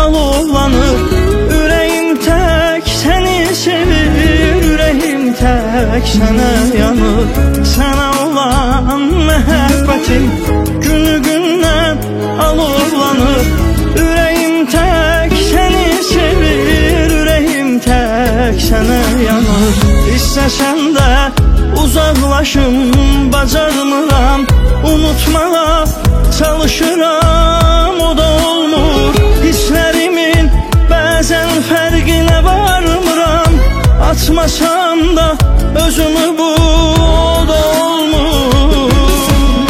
alovlanır. Ürəyim tək səni sevir, ürəyim tək sənə yanır. Sənə olan məhəbbətim günü-gündən alovlanır. Ürəyim tək səni sevir, ürəyim tək sənə yanır. İstəsən də uzaqlaşım, bacarmıram, unutmağa çalışıram, o da olmur. Hisslərimin bəzən fərqinə varmıram, açmasam da özümü bu, o da olmur.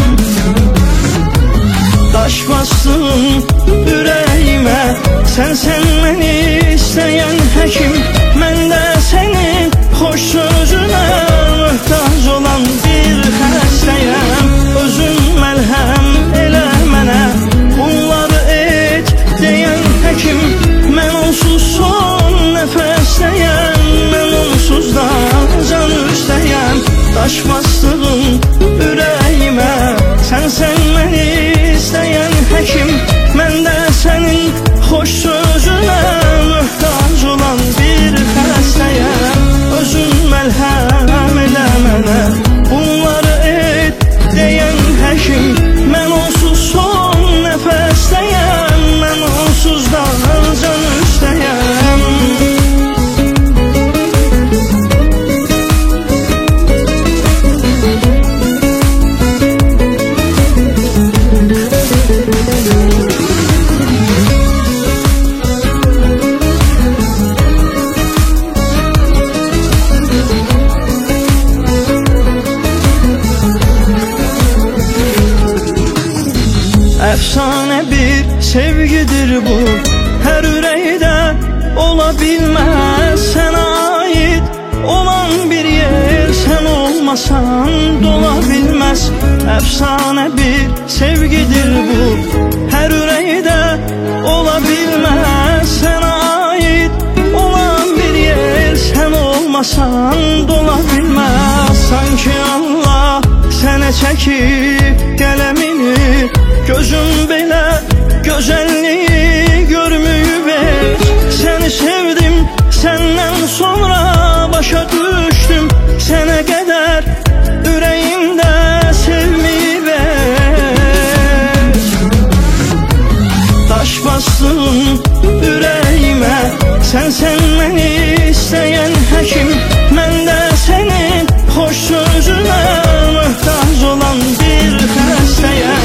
Daş bastın ürəyimə, sən məni istəyən həkim. Mən də sənin xoş sözünə möhtac olan bir xəstəyəm. Özün məlhəm elə mənə, bunları et deyən həkim. Mən onsuz son nəfəsdəyəm, mən onsuz da can üstəyəm. Daş bastığın ürəyimə, sən məni istəyən həkim. Mən də sənin xoş sözünə möhtac olan bir xəstəyəm. Özün məlhəm elə mənə, bunları et deyən həkim. Mən onsuz son nəfəsdəyəm, mən onsuz da can üstəyəm. Əfsanə bir sevgidir bu, hər ürəkdə ola bilməz. Sənə aid olan bir yer, sən olmasan dola bilməz. Əfsanə bir sevgidir bu, hər ürəkdə ola bilməz. Sənə aid olan bir yer, sən olmasan dola bilməz. Sanki Allah sənə çəkib qələmini, gözüm belə gözəlliyi görməyib heç. Səni sevdim, səndən sonra başa düşdüm, sənə qədər ürəyimdə sevməyib heç. Daş bastın ürəyimə, sən məni istəyən həkim. Mən də sənin xoş sözünə möhtac olan bir xəstəyəm.